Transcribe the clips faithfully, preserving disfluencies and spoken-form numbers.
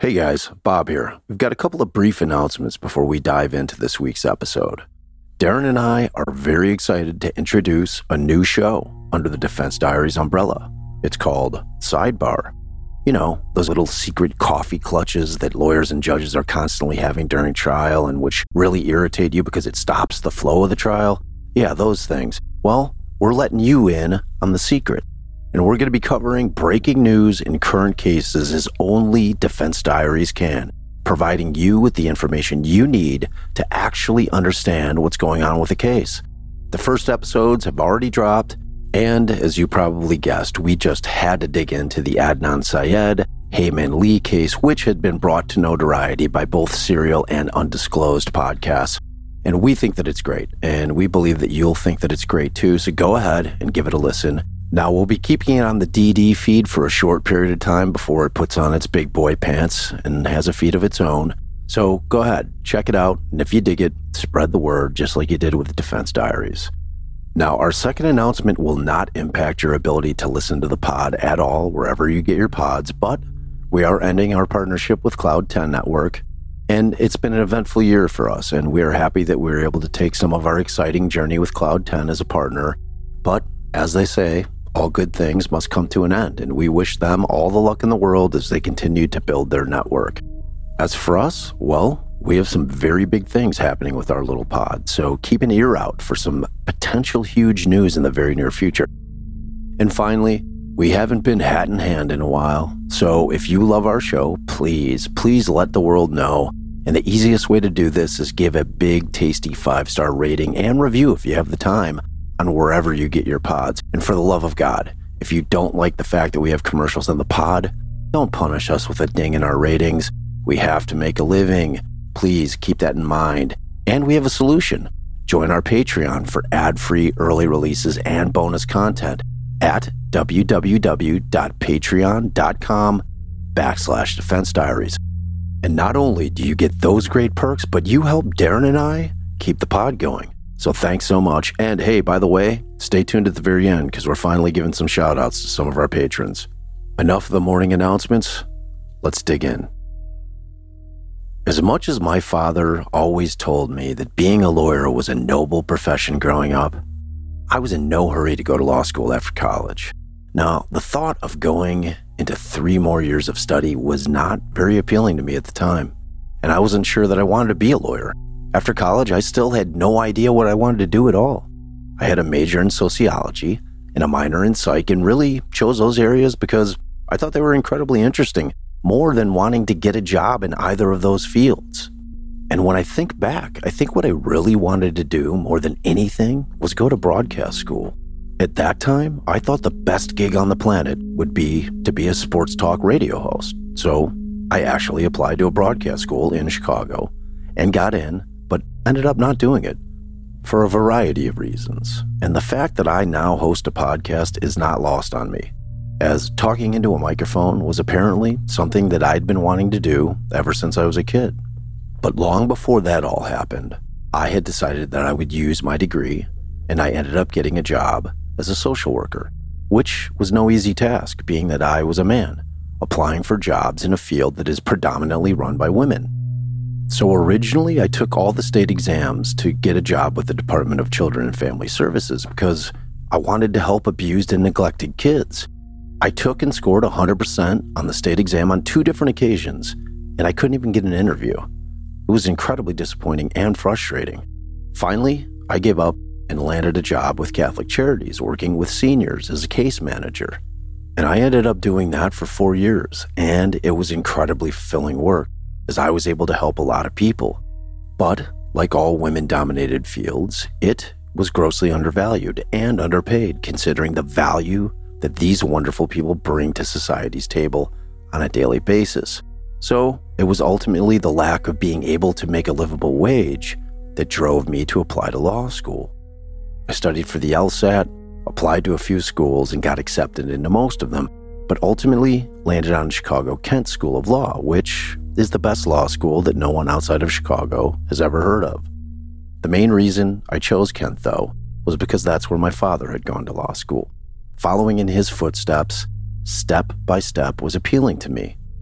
Hey guys, Bob here. We've got a couple of brief announcements before we dive into this week's episode. Darren and I are very excited to introduce a new show under the Defense Diaries umbrella. It's called Sidebar. You know, those little secret coffee clutches that lawyers and judges are constantly having during trial and which really irritate you because it stops the flow of the trial. Yeah, those things. Well, we're letting you in on the secret. And we're going to be covering breaking news in current cases as only Defense Diaries can, providing you with the information you need to actually understand what's going on with the case. The first episodes have already dropped, and as you probably guessed, we just had to dig into the Adnan Syed, Hae Min Lee case, which had been brought to notoriety by both Serial and Undisclosed podcasts. And we think that it's great, and we believe that you'll think that it's great too, so go ahead and give it a listen. Now, we'll be keeping it on the D D feed for a short period of time before it puts on its big boy pants and has a feed of its own. So go ahead, check it out, and if you dig it, spread the word just like you did with the Defense Diaries. Now, our second announcement will not impact your ability to listen to the pod at all wherever you get your pods, but we are ending our partnership with Cloud ten Network, and it's been an eventful year for us, and we are happy that we were able to take some of our exciting journey with Cloud ten as a partner. But, as they say, all good things must come to an end, and we wish them all the luck in the world as they continue to build their network. As for us, well, we have some very big things happening with our little pod, so keep an ear out for some potential huge news in the very near future. And finally, we haven't been hat in hand in a while, so if you love our show, please, please let the world know. And the easiest way to do this is give a big, tasty five-star rating and review if you have the time on wherever you get your pods. And for the love of God, if you don't like the fact that we have commercials in the pod, don't punish us with a ding in our ratings. We have to make a living. Please keep that in mind. And we have a solution. Join our Patreon for ad-free early releases and bonus content at www.patreon.com backslash Defense Diaries. And not only do you get those great perks, but you help Darren and I keep the pod going. So thanks so much. And hey, by the way, stay tuned at the very end because we're finally giving some shout outs to some of our patrons. Enough of the morning announcements. Let's dig in. As much as my father always told me that being a lawyer was a noble profession growing up, I was in no hurry to go to law school after college. Now, the thought of going into three more years of study was not very appealing to me at the time, and I wasn't sure that I wanted to be a lawyer. After college, I still had no idea what I wanted to do at all. I had a major in sociology and a minor in psych and really chose those areas because I thought they were incredibly interesting, more than wanting to get a job in either of those fields. And when I think back, I think what I really wanted to do more than anything was go to broadcast school. At that time, I thought the best gig on the planet would be to be a sports talk radio host. So I actually applied to a broadcast school in Chicago and got in, but ended up not doing it for a variety of reasons. And the fact that I now host a podcast is not lost on me, as talking into a microphone was apparently something that I'd been wanting to do ever since I was a kid. But long before that all happened, I had decided that I would use my degree, and I ended up getting a job as a social worker, which was no easy task, being that I was a man, applying for jobs in a field that is predominantly run by women. So originally, I took all the state exams to get a job with the Department of Children and Family Services because I wanted to help abused and neglected kids. I took and scored one hundred percent on the state exam on two different occasions, and I couldn't even get an interview. It was incredibly disappointing and frustrating. Finally, I gave up and landed a job with Catholic Charities working with seniors as a case manager. And I ended up doing that for four years, and it was incredibly fulfilling work, as I was able to help a lot of people. But, like all women-dominated fields, it was grossly undervalued and underpaid considering the value that these wonderful people bring to society's table on a daily basis. So, it was ultimately the lack of being able to make a livable wage that drove me to apply to law school. I studied for the LSAT, applied to a few schools, and got accepted into most of them, but ultimately landed on Chicago-Kent School of Law, which is the best law school that no one outside of Chicago has ever heard of. The main reason I chose Kent, though, was because that's where my father had gone to law school. Following in his footsteps, step by step, was appealing to me.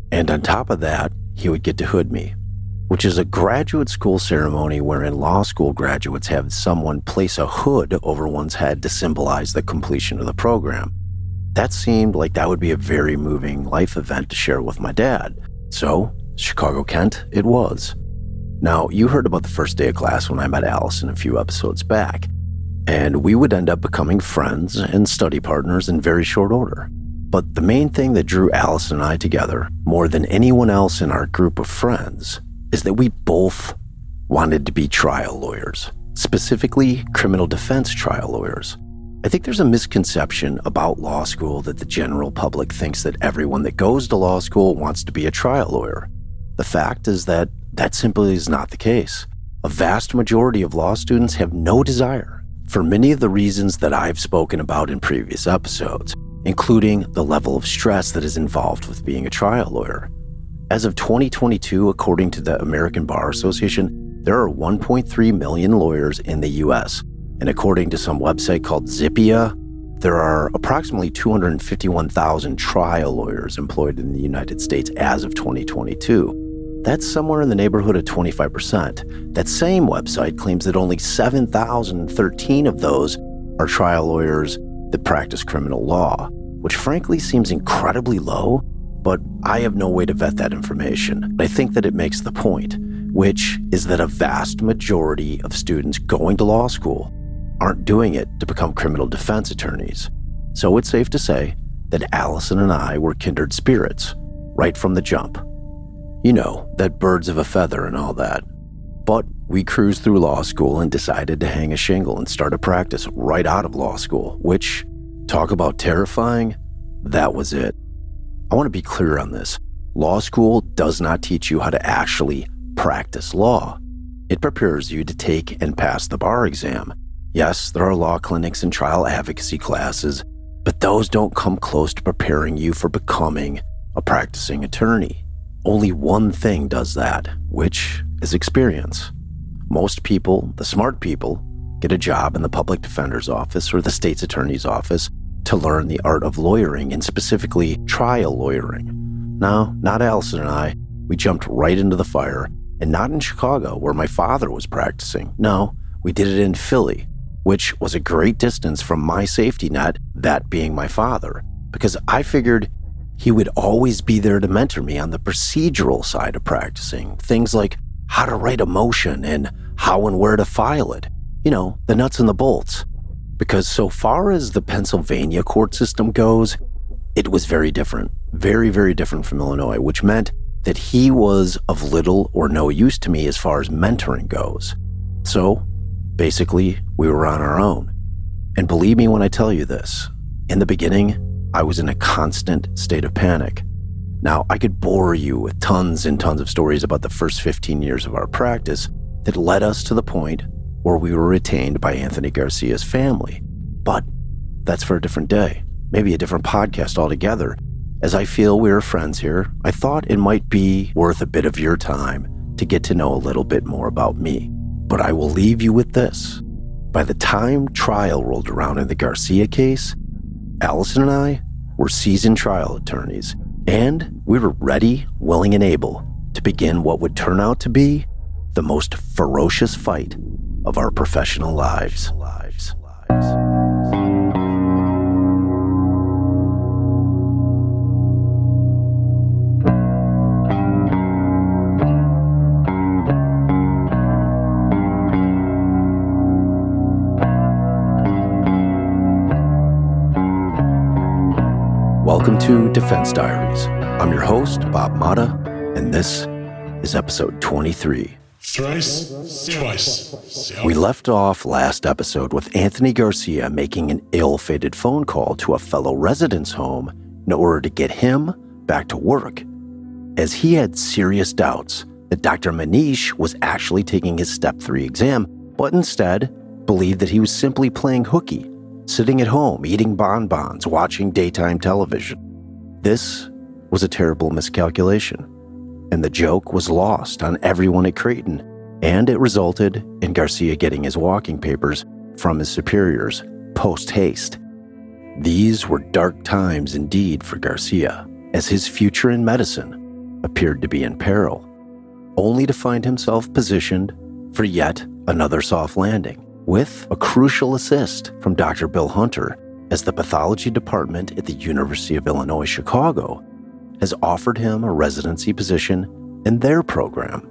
And on top of that, he would get to hood me, which is a graduate school ceremony wherein law school graduates have someone place a hood over one's head to symbolize the completion of the program. That seemed like that would be a very moving life event to share with my dad. So, Chicago Kent it was. Now, you heard about the first day of class when I met Allison a few episodes back, and we would end up becoming friends and study partners in very short order. But the main thing that drew Allison and I together, more than anyone else in our group of friends, is that we both wanted to be trial lawyers, specifically criminal defense trial lawyers. I think there's a misconception about law school that the general public thinks that everyone that goes to law school wants to be a trial lawyer. The fact is that that simply is not the case. A vast majority of law students have no desire, for many of the reasons that I've spoken about in previous episodes, including the level of stress that is involved with being a trial lawyer. As of twenty twenty-two, according to the American Bar Association, there are one point three million lawyers in the U S, and according to some website called Zippia, there are approximately two hundred fifty-one thousand trial lawyers employed in the United States as of twenty twenty-two. That's somewhere in the neighborhood of twenty-five percent. That same website claims that only seven thousand thirteen of those are trial lawyers that practice criminal law, which frankly seems incredibly low, but I have no way to vet that information. I think that it makes the point, which is that a vast majority of students going to law school aren't doing it to become criminal defense attorneys. So it's safe to say that Allison and I were kindred spirits right from the jump. You know, that birds of a feather and all that. But we cruised through law school and decided to hang a shingle and start a practice right out of law school, which, talk about terrifying, that was it. I want to be clear on this. Law school does not teach you how to actually practice law. It prepares you to take and pass the bar exam. Yes, there are law clinics and trial advocacy classes, but those don't come close to preparing you for becoming a practicing attorney. Only one thing does that, which is experience. Most people, the smart people, get a job in the public defender's office or the state's attorney's office to learn the art of lawyering, and specifically trial lawyering. No, not Allison and I. We jumped right into the fire, and not in Chicago where my father was practicing. No, we did it in Philly, which was a great distance from my safety net, that being my father, because I figured he would always be there to mentor me on the procedural side of practicing. Things like how to write a motion and how and where to file it. You know, the nuts and the bolts. Because so far as the Pennsylvania court system goes, it was very different. Very, very different from Illinois, which meant that he was of little or no use to me as far as mentoring goes. So, basically, we were on our own. And believe me when I tell you this, in the beginning, I was in a constant state of panic. Now, I could bore you with tons and tons of stories about the first fifteen years of our practice that led us to the point where we were retained by Anthony Garcia's family. But that's for a different day, maybe a different podcast altogether. As I feel we're friends here, I thought it might be worth a bit of your time to get to know a little bit more about me. But I will leave you with this. By the time trial rolled around in the Garcia case, Allison and I were seasoned trial attorneys, and we were ready, willing, and able to begin what would turn out to be the most ferocious fight of our professional lives. lives, lives. Welcome to Defense Diaries. I'm your host, Bob Mata, and this is episode twenty-three. Thrice, twice. We left off last episode with Anthony Garcia making an ill-fated phone call to a fellow resident's home in order to get him back to work, as he had serious doubts that Doctor Manish was actually taking his Step three exam, but instead believed that he was simply playing hooky, sitting at home, eating bonbons, watching daytime television. This was a terrible miscalculation, and the joke was lost on everyone at Creighton, and it resulted in Garcia getting his walking papers from his superiors post-haste. These were dark times indeed for Garcia, as his future in medicine appeared to be in peril, only to find himself positioned for yet another soft landing, with a crucial assist from Doctor Bill Hunter, as the pathology department at the University of Illinois Chicago has offered him a residency position in their program.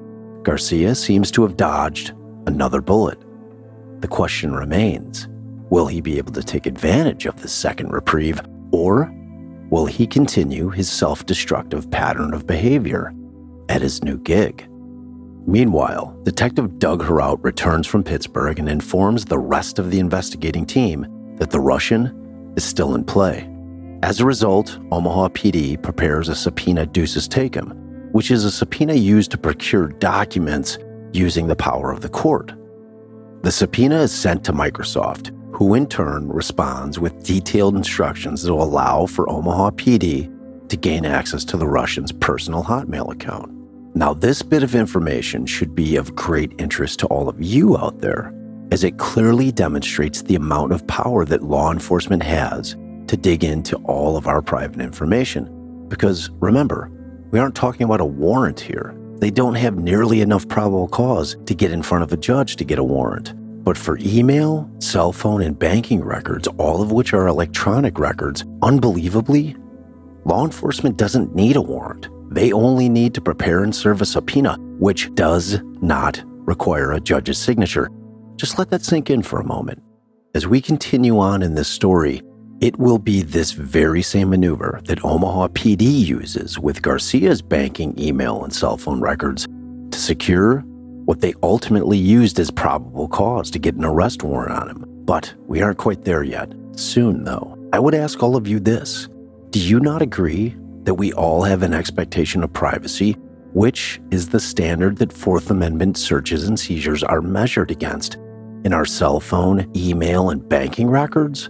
Garcia seems to have dodged another bullet. The question remains, will he be able to take advantage of this second reprieve, or will he continue his self-destructive pattern of behavior at his new gig? Meanwhile, Detective Doug Heraut returns from Pittsburgh and informs the rest of the investigating team that the Russian is still in play. As a result, Omaha P D prepares a subpoena ducis tecum, which is a subpoena used to procure documents using the power of the court. The subpoena is sent to Microsoft, who in turn responds with detailed instructions that will allow for Omaha P D to gain access to the Russian's personal Hotmail account. Now, this bit of information should be of great interest to all of you out there, as it clearly demonstrates the amount of power that law enforcement has to dig into all of our private information. Because remember, we aren't talking about a warrant here. They don't have nearly enough probable cause to get in front of a judge to get a warrant. But for email, cell phone, and banking records, all of which are electronic records, unbelievably, law enforcement doesn't need a warrant. They only need to prepare and serve a subpoena, which does not require a judge's signature. Just let that sink in for a moment. As we continue on in this story, it will be this very same maneuver that Omaha P D uses with Garcia's banking, email, and cell phone records to secure what they ultimately used as probable cause to get an arrest warrant on him. But we aren't quite there yet. Soon, though, I would ask all of you this. Do you not agree that we all have an expectation of privacy, which is the standard that Fourth Amendment searches and seizures are measured against in our cell phone, email, and banking records?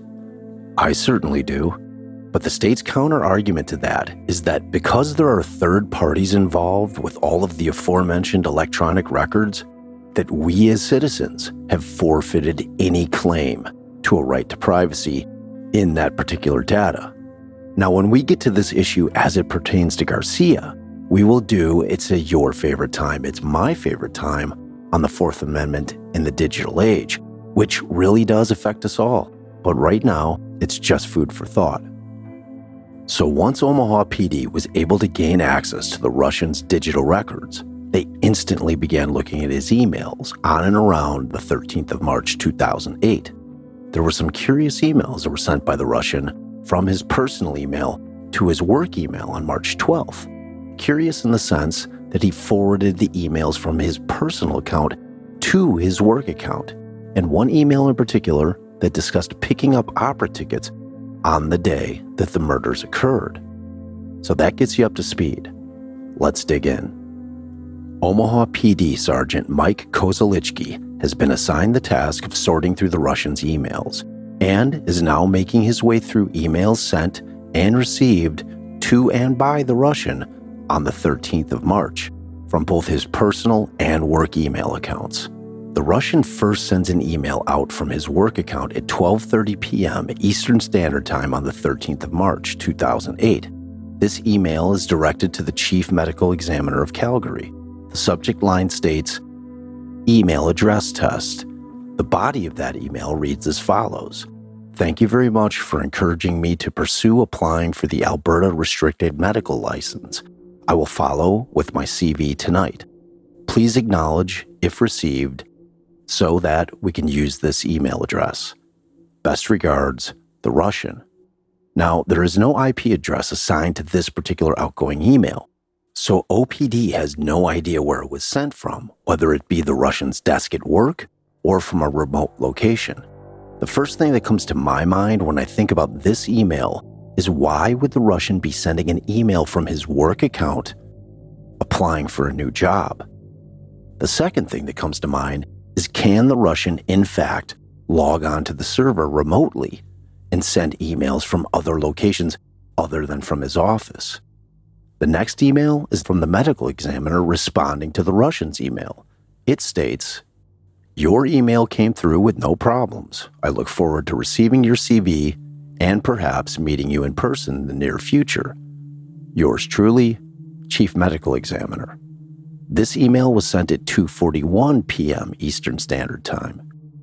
I certainly do. But the state's counter-argument to that is that because there are third parties involved with all of the aforementioned electronic records, that we as citizens have forfeited any claim to a right to privacy in that particular data. Now, when we get to this issue as it pertains to Garcia, we will do It's a Your Favorite Time, It's My Favorite Time on the Fourth Amendment in the digital age, which really does affect us all. But right now, it's just food for thought. So once Omaha P D was able to gain access to the Russians' digital records, they instantly began looking at his emails on and around the thirteenth of March two thousand eight. There were some curious emails that were sent by the Russian from his personal email to his work email on March twelfth. Curious in the sense that he forwarded the emails from his personal account to his work account, and one email in particular that discussed picking up opera tickets on the day that the murders occurred. So that gets you up to speed. Let's dig in. Omaha P D Sergeant Mike Kozalichki has been assigned the task of sorting through the Russians' emails and is now making his way through emails sent and received to and by the Russian on the thirteenth of March from both his personal and work email accounts. The Russian first sends an email out from his work account at twelve thirty p.m. Eastern Standard Time on the thirteenth of March two thousand eight. This email is directed to the Chief Medical Examiner of Calgary. The subject line states, "Email address test." The body of that email reads as follows: "Thank you very much for encouraging me to pursue applying for the Alberta Restricted Medical License. I will follow with my C V tonight. Please acknowledge, if received, so that we can use this email address. Best regards, the Russian." Now, there is no I P address assigned to this particular outgoing email, so O P D has no idea where it was sent from, whether it be the Russian's desk at work or from a remote location. The first thing that comes to my mind when I think about this email is, why would the Russian be sending an email from his work account applying for a new job? The second thing that comes to mind is, can the Russian, in fact, log on to the server remotely and send emails from other locations other than from his office? The next email is from the medical examiner responding to the Russian's email. It states, "Your email came through with no problems. I look forward to receiving your C V and perhaps meeting you in person in the near future. Yours truly, Chief Medical Examiner. This email was sent at two forty-one p.m. Eastern Standard Time.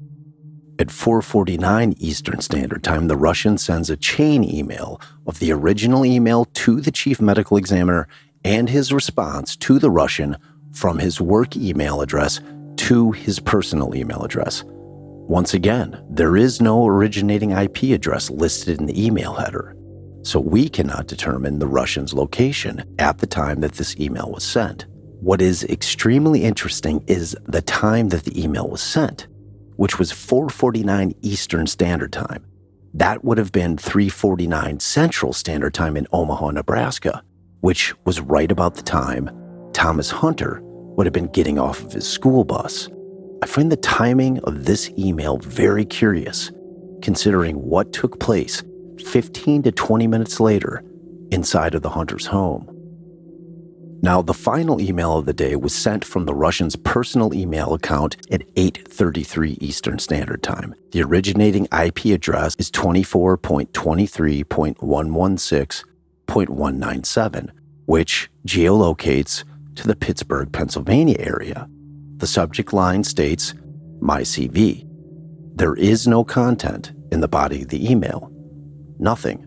At four forty-nine Eastern Standard Time, the Russian sends a chain email of the original email to the Chief Medical Examiner and his response to the Russian from his work email address to his personal email address. Once again, there is no originating I P address listed in the email header, so we cannot determine the Russian's location at the time that this email was sent. What is extremely interesting is the time that the email was sent, which was four forty-nine Eastern Standard Time. That would have been three forty-nine Central Standard Time in Omaha, Nebraska, which was right about the time Thomas Hunter would have been getting off of his school bus. I find the timing of this email very curious, considering what took place fifteen to twenty minutes later inside of the Hunter's home. Now, the final email of the day was sent from the Russian's personal email account at eight thirty-three Eastern Standard Time. The originating I P address is twenty-four dot twenty-three dot one sixteen dot one ninety-seven, which geolocates to the Pittsburgh, Pennsylvania area. The subject line states, "My C V." There is no content in the body of the email. Nothing.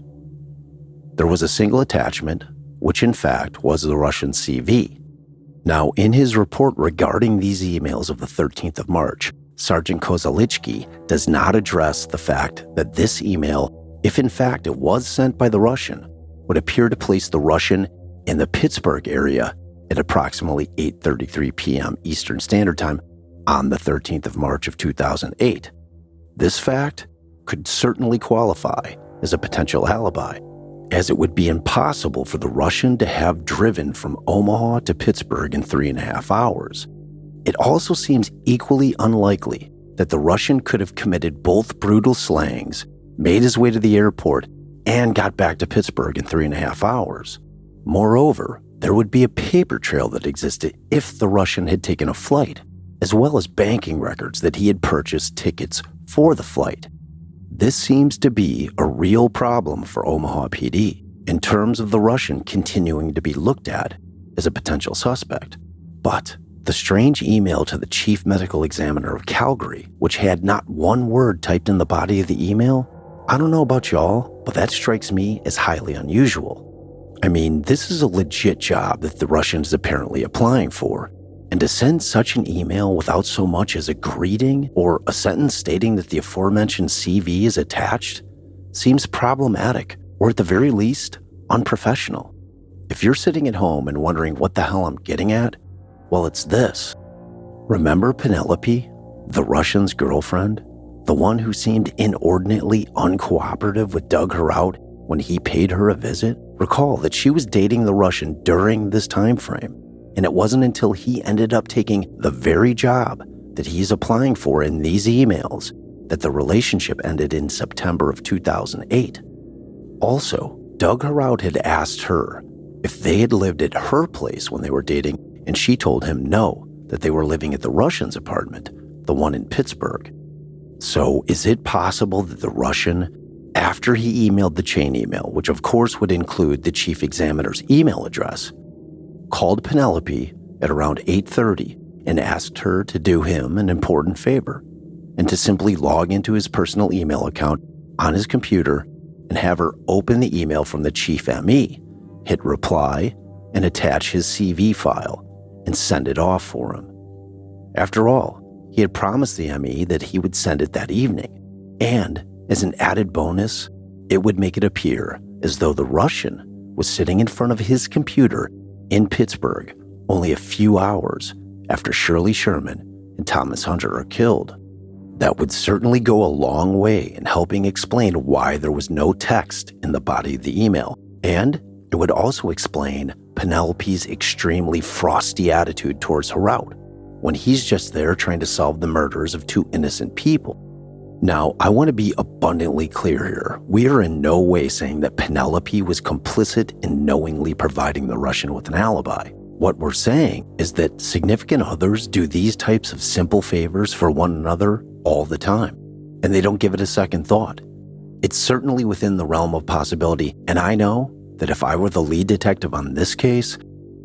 There was a single attachment, which in fact was the Russian C V. Now, in his report regarding these emails of the thirteenth of March, Sergeant Kozalichki does not address the fact that this email, if in fact it was sent by the Russian, would appear to place the Russian in the Pittsburgh area at approximately eight thirty-three p.m. Eastern Standard Time on the thirteenth of March of two thousand eight. This fact could certainly qualify as a potential alibi, as it would be impossible for the Russian to have driven from Omaha to Pittsburgh in three and a half hours. It also seems equally unlikely that the Russian could have committed both brutal slayings, made his way to the airport, and got back to Pittsburgh in three and a half hours. Moreover, there would be a paper trail that existed if the Russian had taken a flight, as well as banking records that he had purchased tickets for the flight. This seems to be a real problem for Omaha P D in terms of the Russian continuing to be looked at as a potential suspect. But the strange email to the Chief Medical Examiner of Calgary, which had not one word typed in the body of the email, I don't know about y'all, but that strikes me as highly unusual. I mean, this is a legit job that the Russian is apparently applying for, and to send such an email without so much as a greeting or a sentence stating that the aforementioned C V is attached seems problematic, or at the very least, unprofessional. If you're sitting at home and wondering what the hell I'm getting at, well, it's this. Remember Penelope, the Russian's girlfriend, the one who seemed inordinately uncooperative with Doug Heraut when he paid her a visit? Recall that she was dating the Russian during this time frame, and it wasn't until he ended up taking the very job that he's applying for in these emails that the relationship ended in September of two thousand eight. Also, Doug Heraut had asked her if they had lived at her place when they were dating, and she told him no, that they were living at the Russian's apartment, the one in Pittsburgh. So is it possible that the Russian, after he emailed the chain email, which of course would include the chief examiner's email address, called Penelope at around eight thirty and asked her to do him an important favor and to simply log into his personal email account on his computer and have her open the email from the chief M E, hit reply, and attach his C V file and send it off for him? After all, he had promised the M E that he would send it that evening, and as an added bonus, it would make it appear as though the Russian was sitting in front of his computer in Pittsburgh only a few hours after Shirley Sherman and Thomas Hunter are killed. That would certainly go a long way in helping explain why there was no text in the body of the email, and it would also explain Penelope's extremely frosty attitude towards Heraut when he's just there trying to solve the murders of two innocent people. Now, I want to be abundantly clear here. We are in no way saying that Penelope was complicit in knowingly providing the Russian with an alibi. What we're saying is that significant others do these types of simple favors for one another all the time, and they don't give it a second thought. It's certainly within the realm of possibility, and I know that if I were the lead detective on this case,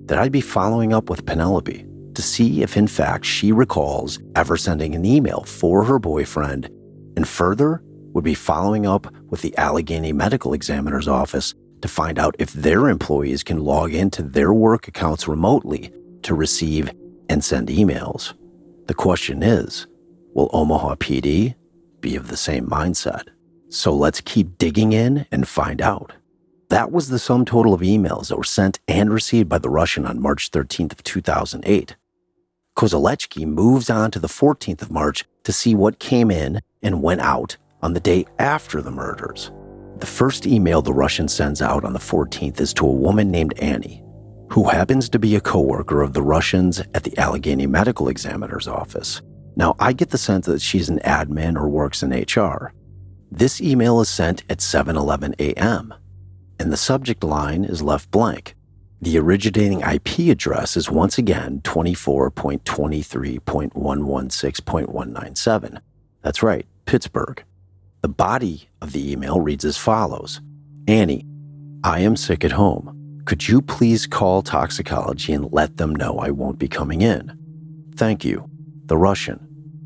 that I'd be following up with Penelope to see if in fact she recalls ever sending an email for her boyfriend, and further would be following up with the Allegheny Medical Examiner's office to find out if their employees can log into their work accounts remotely to receive and send emails. The question is, will Omaha P D be of the same mindset? So let's keep digging in and find out. That was the sum total of emails that were sent and received by the Russian on March thirteenth of two thousand eight. Kozaletsky moves on to the fourteenth of March to see what came in and went out on the day after the murders. The first email the Russian sends out on the fourteenth is to a woman named Annie, who happens to be a coworker of the Russians at the Allegheny Medical Examiner's office. Now, I get the sense that she's an admin or works in H R. This email is sent at seven eleven a.m., and the subject line is left blank. The originating I P address is once again twenty-four dot twenty-three dot one sixteen dot one ninety-seven. That's right, Pittsburgh. The body of the email reads as follows. Annie, I am sick at home. Could you please call toxicology and let them know I won't be coming in? Thank you. The Russian.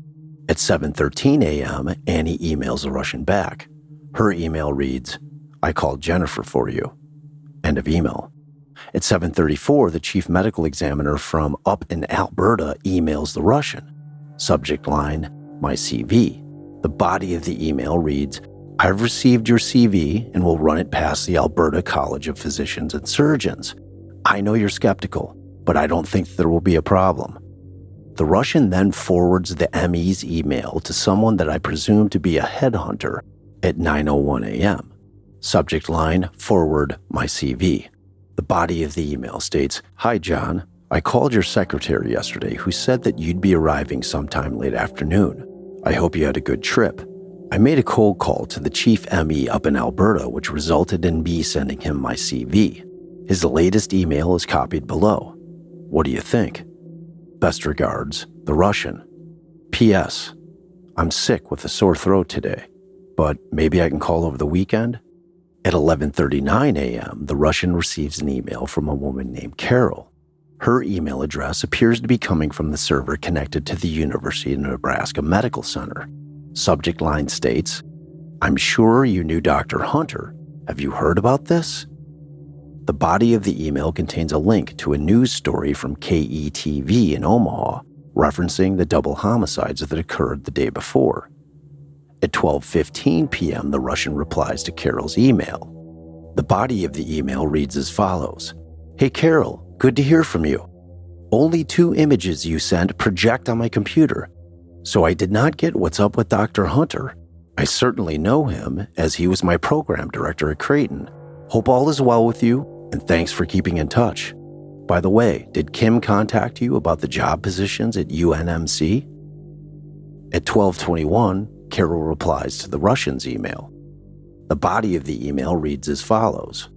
At seven thirteen a.m., Annie emails the Russian back. Her email reads, I called Jennifer for you. End of email. At seven thirty-four, the chief medical examiner from up in Alberta emails the Russian. Subject line, my C V. The body of the email reads, I've received your C V and will run it past the Alberta College of Physicians and Surgeons. I know you're skeptical, but I don't think there will be a problem. The Russian then forwards the M E's email to someone that I presume to be a headhunter at nine oh one a.m. Subject line, forward my C V. The body of the email states, Hi John, I called your secretary yesterday who said that you'd be arriving sometime late afternoon. I hope you had a good trip. I made a cold call to the chief M E up in Alberta, which resulted in me sending him my C V. His latest email is copied below. What do you think? Best regards, the Russian. P S. I'm sick with a sore throat today, but maybe I can call over the weekend? At eleven thirty-nine a.m., the Russian receives an email from a woman named Carol. Her email address appears to be coming from the server connected to the University of Nebraska Medical Center. Subject line states, I'm sure you knew Doctor Hunter. Have you heard about this? The body of the email contains a link to a news story from K E T V in Omaha, referencing the double homicides that occurred the day before. At twelve fifteen p.m., the Russian replies to Carol's email. The body of the email reads as follows. Hey Carol, good to hear from you. Only two images you sent project on my computer, so I did not get what's up with Doctor Hunter. I certainly know him, as he was my program director at Creighton. Hope all is well with you, and thanks for keeping in touch. By the way, did Kim contact you about the job positions at U N M C? At twelve twenty-one, Carol replies to the Russian's email. The body of the email reads as follows.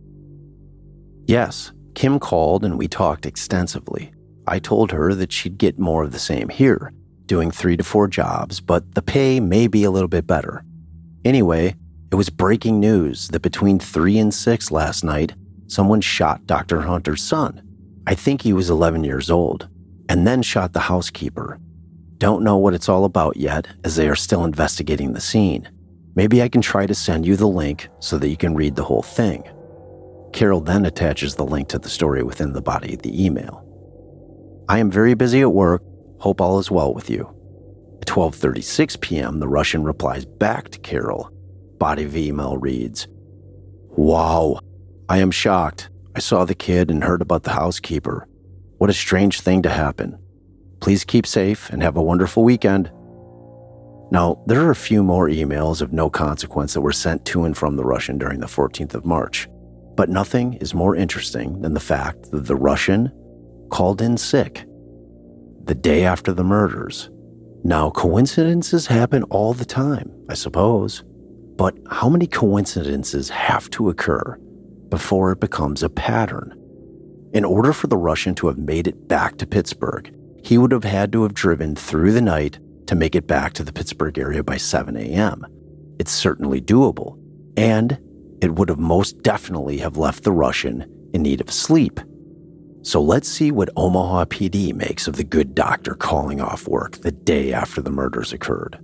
Yes, Kim called and we talked extensively. I told her that she'd get more of the same here, doing three to four jobs, but the pay may be a little bit better. Anyway, it was breaking news that between three and six last night, someone shot Doctor Hunter's son. I think he was eleven years old, and then shot the housekeeper. Don't know what it's all about yet, as they are still investigating the scene. Maybe I can try to send you the link so that you can read the whole thing. Carol then attaches the link to the story within the body of the email. I am very busy at work. Hope all is well with you. At twelve thirty-six p.m., the Russian replies back to Carol. Body of email reads, Wow, I am shocked. I saw the kid and heard about the housekeeper. What a strange thing to happen. Please keep safe and have a wonderful weekend. Now, there are a few more emails of no consequence that were sent to and from the Russian during the fourteenth of March, but nothing is more interesting than the fact that the Russian called in sick the day after the murders. Now, coincidences happen all the time, I suppose, but how many coincidences have to occur before it becomes a pattern? In order for the Russian to have made it back to Pittsburgh, he would have had to have driven through the night to make it back to the Pittsburgh area by seven a.m. It's certainly doable, and it would have most definitely have left the Russian in need of sleep. So let's see what Omaha P D makes of the good doctor calling off work the day after the murders occurred.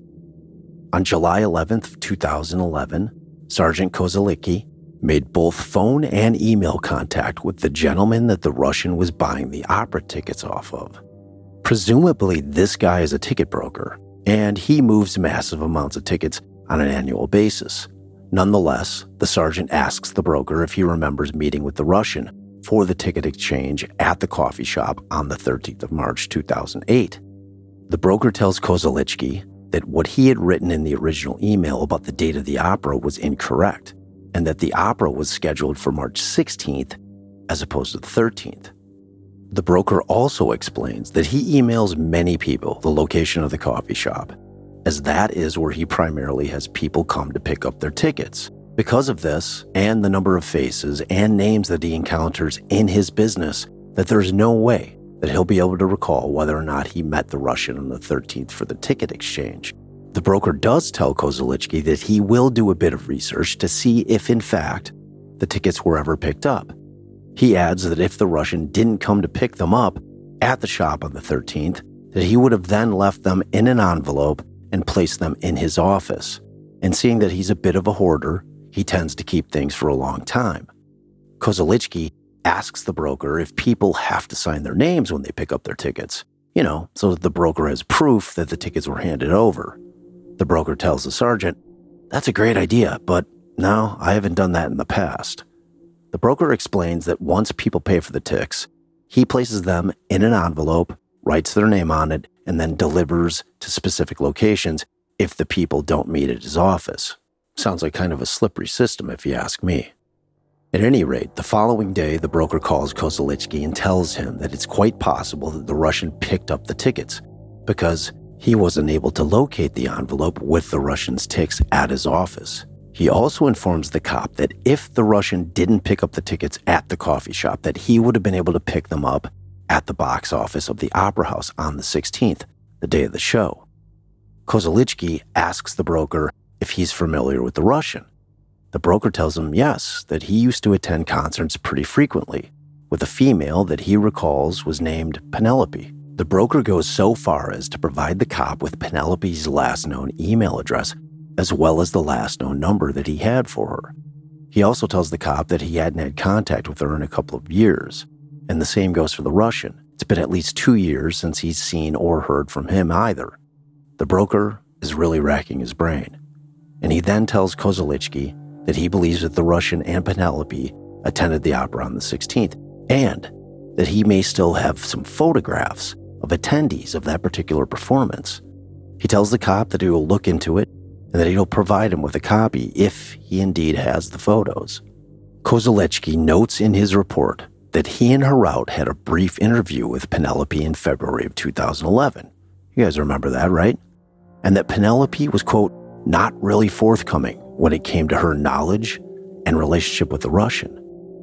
On July eleventh, twenty eleven, Sergeant Kozelicki made both phone and email contact with the gentleman that the Russian was buying the opera tickets off of. Presumably, this guy is a ticket broker, and he moves massive amounts of tickets on an annual basis. Nonetheless, the sergeant asks the broker if he remembers meeting with the Russian for the ticket exchange at the coffee shop on the thirteenth of March, two thousand eight. The broker tells Kozelicki that what he had written in the original email about the date of the opera was incorrect, and that the opera was scheduled for March sixteenth as opposed to the thirteenth. The broker also explains that he emails many people the location of the coffee shop, as that is where he primarily has people come to pick up their tickets. Because of this, and the number of faces and names that he encounters in his business, that there's no way that he'll be able to recall whether or not he met the Russian on the thirteenth for the ticket exchange. The broker does tell Kozelicki that he will do a bit of research to see if, in fact, the tickets were ever picked up. He adds that if the Russian didn't come to pick them up at the shop on the thirteenth, that he would have then left them in an envelope and placed them in his office. And seeing that he's a bit of a hoarder, he tends to keep things for a long time. Kozelicki asks the broker if people have to sign their names when they pick up their tickets, you know, so that the broker has proof that the tickets were handed over. The broker tells the sergeant, "That's a great idea, but no, I haven't done that in the past." The broker explains that once people pay for the tickets, he places them in an envelope, writes their name on it, and then delivers to specific locations if the people don't meet at his office. Sounds like kind of a slippery system if you ask me. At any rate, the following day, the broker calls Kozelicki and tells him that it's quite possible that the Russian picked up the tickets because he wasn't able to locate the envelope with the Russian's tickets at his office. He also informs the cop that if the Russian didn't pick up the tickets at the coffee shop, that he would have been able to pick them up at the box office of the Opera House on the sixteenth, the day of the show. Kozelicki asks the broker if he's familiar with the Russian. The broker tells him yes, that he used to attend concerts pretty frequently, with a female that he recalls was named Penelope. The broker goes so far as to provide the cop with Penelope's last known email address, as well as the last known number that he had for her. He also tells the cop that he hadn't had contact with her in a couple of years, and the same goes for the Russian. It's been at least two years since he's seen or heard from him either. The broker is really racking his brain, and he then tells Kozelicki that he believes that the Russian and Penelope attended the opera on the sixteenth, and that he may still have some photographs of attendees of that particular performance. He tells the cop that he will look into it and that he'll provide him with a copy if he indeed has the photos. Kozelicki notes in his report that he and Heraut had a brief interview with Penelope in February of two thousand eleven. You guys remember that, right? And that Penelope was, quote, not really forthcoming when it came to her knowledge and relationship with the Russian.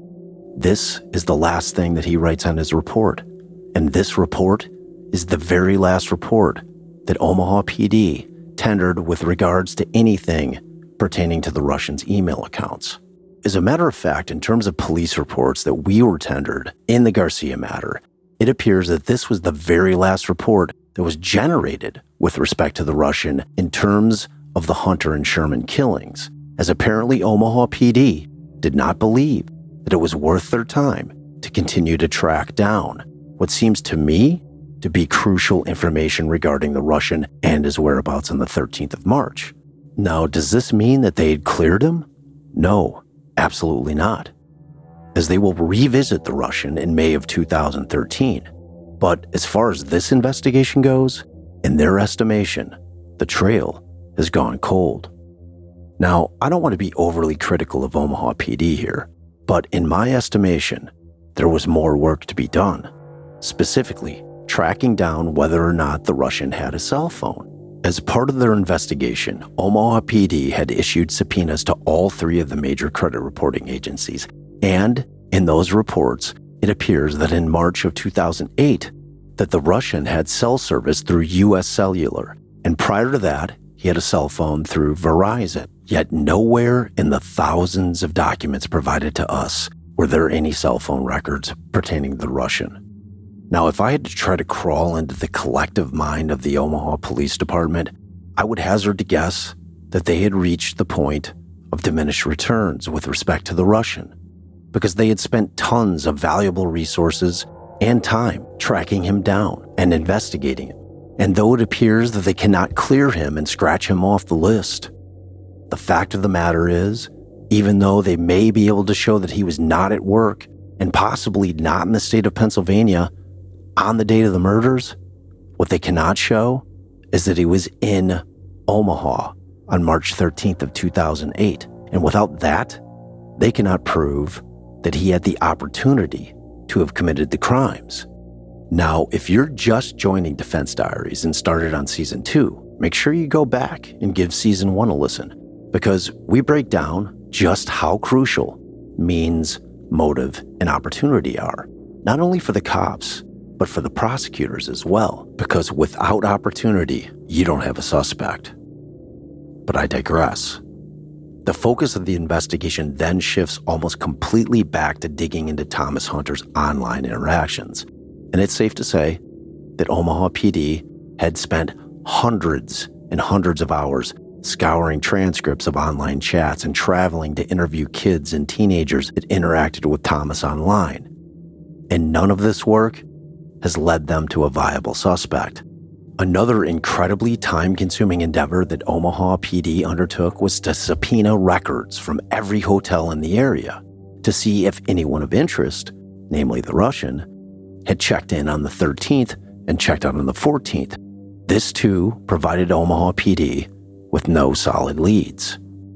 This is the last thing that he writes on his report. And this report is the very last report that Omaha P D tendered with regards to anything pertaining to the Russians' email accounts. As a matter of fact, in terms of police reports that we were tendered in the Garcia matter, it appears that this was the very last report that was generated with respect to the Russian in terms of the Hunter and Sherman killings, as apparently Omaha P D did not believe that it was worth their time to continue to track down what seems to me to be crucial information regarding the Russian and his whereabouts on the thirteenth of March. Now, does this mean that they had cleared him? No, absolutely not, as they will revisit the Russian in May of two thousand thirteen. But as far as this investigation goes, in their estimation, the trail has gone cold. Now, I don't want to be overly critical of Omaha P D here, but in my estimation, there was more work to be done, specifically tracking down whether or not the Russian had a cell phone. As part of their investigation, Omaha P D had issued subpoenas to all three of the major credit reporting agencies, and in those reports, it appears that in March of two thousand eight, that the Russian had cell service through U S Cellular, and prior to that, he had a cell phone through Verizon. Yet nowhere in the thousands of documents provided to us were there any cell phone records pertaining to the Russian. Now, if I had to try to crawl into the collective mind of the Omaha Police Department, I would hazard to guess that they had reached the point of diminished returns with respect to the Russian, because they had spent tons of valuable resources and time tracking him down and investigating him. And though it appears that they cannot clear him and scratch him off the list, the fact of the matter is, even though they may be able to show that he was not at work and possibly not in the state of Pennsylvania on the date of the murders, what they cannot show is that he was in Omaha on March thirteenth of two thousand eight. And without that, they cannot prove that he had the opportunity to have committed the crimes. Now, if you're just joining Defense Diaries and started on season two, make sure you go back and give season one a listen, because we break down just how crucial means, motive, and opportunity are, not only for the cops, but for the prosecutors as well, because without opportunity, you don't have a suspect. But I digress. The focus of the investigation then shifts almost completely back to digging into Thomas Hunter's online interactions. And it's safe to say that Omaha P D had spent hundreds and hundreds of hours scouring transcripts of online chats and traveling to interview kids and teenagers that interacted with Thomas online. And none of this work has led them to a viable suspect. Another incredibly time-consuming endeavor that Omaha P D undertook was to subpoena records from every hotel in the area to see if anyone of interest, namely the Russian, had checked in on the thirteenth and checked out on the fourteenth. This too provided Omaha P D with no solid leads.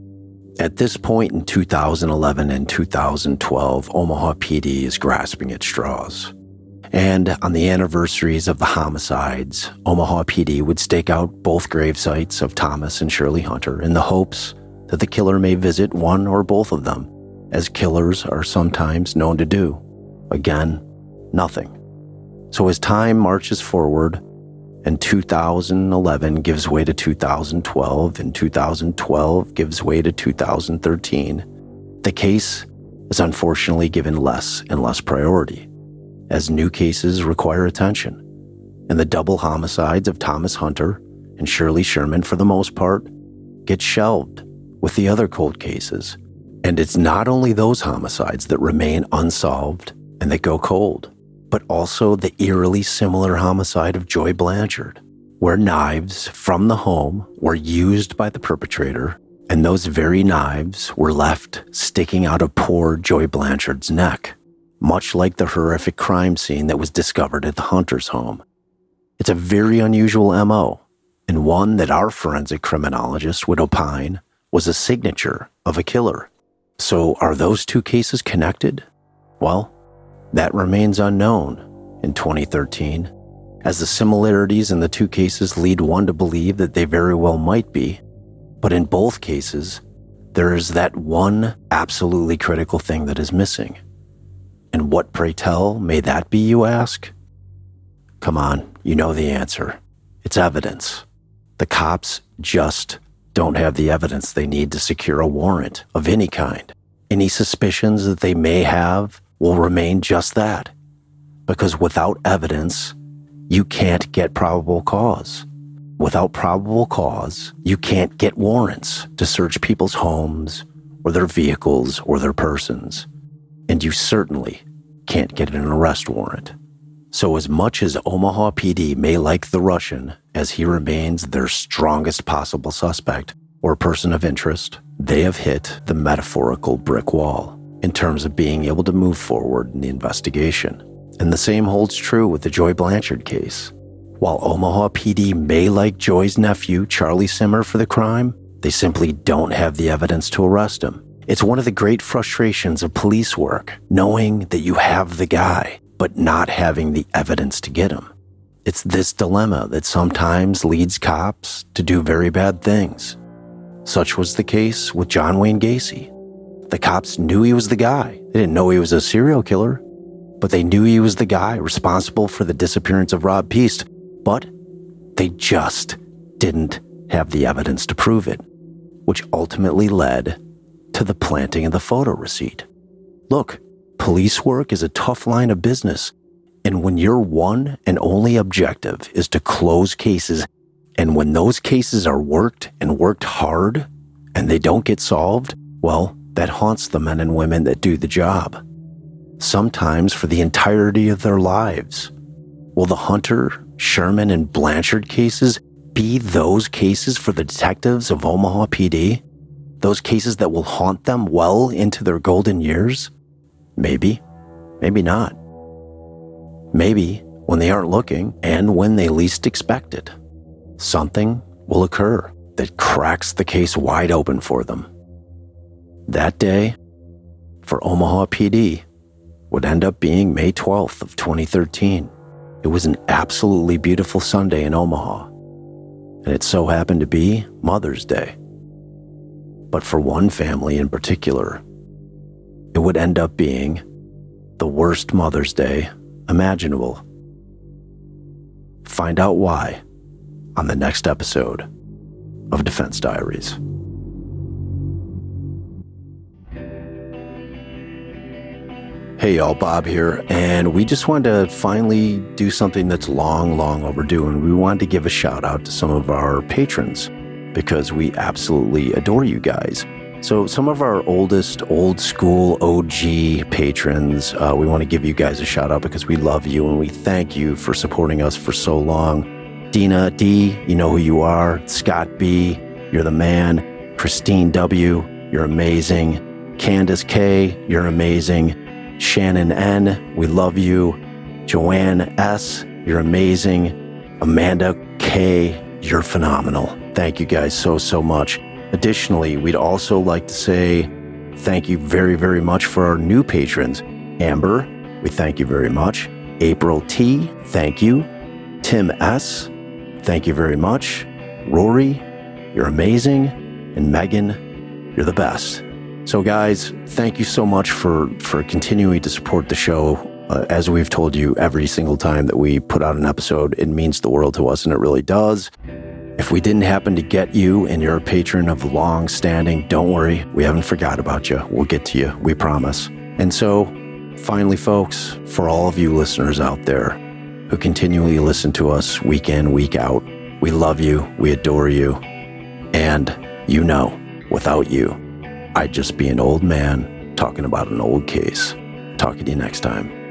At this point in two thousand eleven and two thousand twelve, Omaha P D is grasping at straws. And on the anniversaries of the homicides, Omaha P D would stake out both grave sites of Thomas and Shirley Hunter in the hopes that the killer may visit one or both of them, as killers are sometimes known to do. Again, nothing. So as time marches forward, and two thousand eleven gives way to two thousand twelve, and two thousand twelve gives way to two thousand thirteen, the case is unfortunately given less and less priority, as new cases require attention, and the double homicides of Thomas Hunter and Shirley Sherman, for the most part, get shelved with the other cold cases. And it's not only those homicides that remain unsolved and that go cold, but also the eerily similar homicide of Joy Blanchard, where knives from the home were used by the perpetrator, and those very knives were left sticking out of poor Joy Blanchard's neck, much like the horrific crime scene that was discovered at the Hunter's home. It's a very unusual M O, and one that our forensic criminologist would opine was a signature of a killer. So are those two cases connected? Well, that remains unknown in twenty thirteen, as the similarities in the two cases lead one to believe that they very well might be. But in both cases, there is that one absolutely critical thing that is missing. And what, pray tell, may that be, you ask? Come on, you know the answer. It's evidence. The cops just don't have the evidence they need to secure a warrant of any kind. Any suspicions that they may have will remain just that, because without evidence, you can't get probable cause. Without probable cause, you can't get warrants to search people's homes or their vehicles or their persons, and you certainly can't get an arrest warrant. So as much as Omaha P D may like the Russian, as he remains their strongest possible suspect or person of interest, they have hit the metaphorical brick wall in terms of being able to move forward in the investigation. And the same holds true with the Joy Blanchard case. While Omaha P D may like Joy's nephew, Charlie Simmer, for the crime, they simply don't have the evidence to arrest him. It's one of the great frustrations of police work, knowing that you have the guy, but not having the evidence to get him. It's this dilemma that sometimes leads cops to do very bad things. Such was the case with John Wayne Gacy. The cops knew he was the guy. They didn't know he was a serial killer, but they knew he was the guy responsible for the disappearance of Rob Peast, but they just didn't have the evidence to prove it, which ultimately led to the planting of the photo receipt. Look, Police work is a tough line of business, and when your one and only objective is to close cases, and when those cases are worked and worked hard, and they don't get solved, well, that haunts the men and women that do the job. Sometimes for the entirety of their lives. Will the Hunter, Sherman, and Blanchard cases be those cases for the detectives of Omaha P D? Those cases that will haunt them well into their golden years? Maybe, maybe not. Maybe when they aren't looking and when they least expect it, something will occur that cracks the case wide open for them. That day, for Omaha P D, would end up being May twelfth of twenty thirteen. It was an absolutely beautiful Sunday in Omaha, and it so happened to be Mother's Day. But for one family in particular, it would end up being the worst Mother's Day imaginable. Find out why on the next episode of Defense Diaries. Hey y'all, Bob here, and we just wanted to finally do something that's long, long overdue, and we wanted to give a shout out to some of our patrons because we absolutely adore you guys. So some of our oldest, old school O G patrons, uh, we want to give you guys a shout out because we love you and we thank you for supporting us for so long. Dina D, you know who you are. Scott B, you're the man. Christine W, you're amazing. Candace K, you're amazing. Shannon N, we love you. Joanne S, you're amazing. Amanda K, you're phenomenal. Thank you guys so, so much. Additionally, we'd also like to say thank you very, very much for our new patrons. Amber, we thank you very much. April T, thank you. Tim S, thank you very much. Rory, you're amazing. And Megan, you're the best. So guys, thank you so much for, for continuing to support the show. Uh, as we've told you every single time that we put out an episode, it means the world to us, and it really does. If we didn't happen to get you and you're a patron of long standing, don't worry, we haven't forgot about you. We'll get to you, we promise. And so, finally folks, for all of you listeners out there who continually listen to us week in, week out, we love you, we adore you, and you know, without you, I'd just be an old man talking about an old case. Talking to you next time.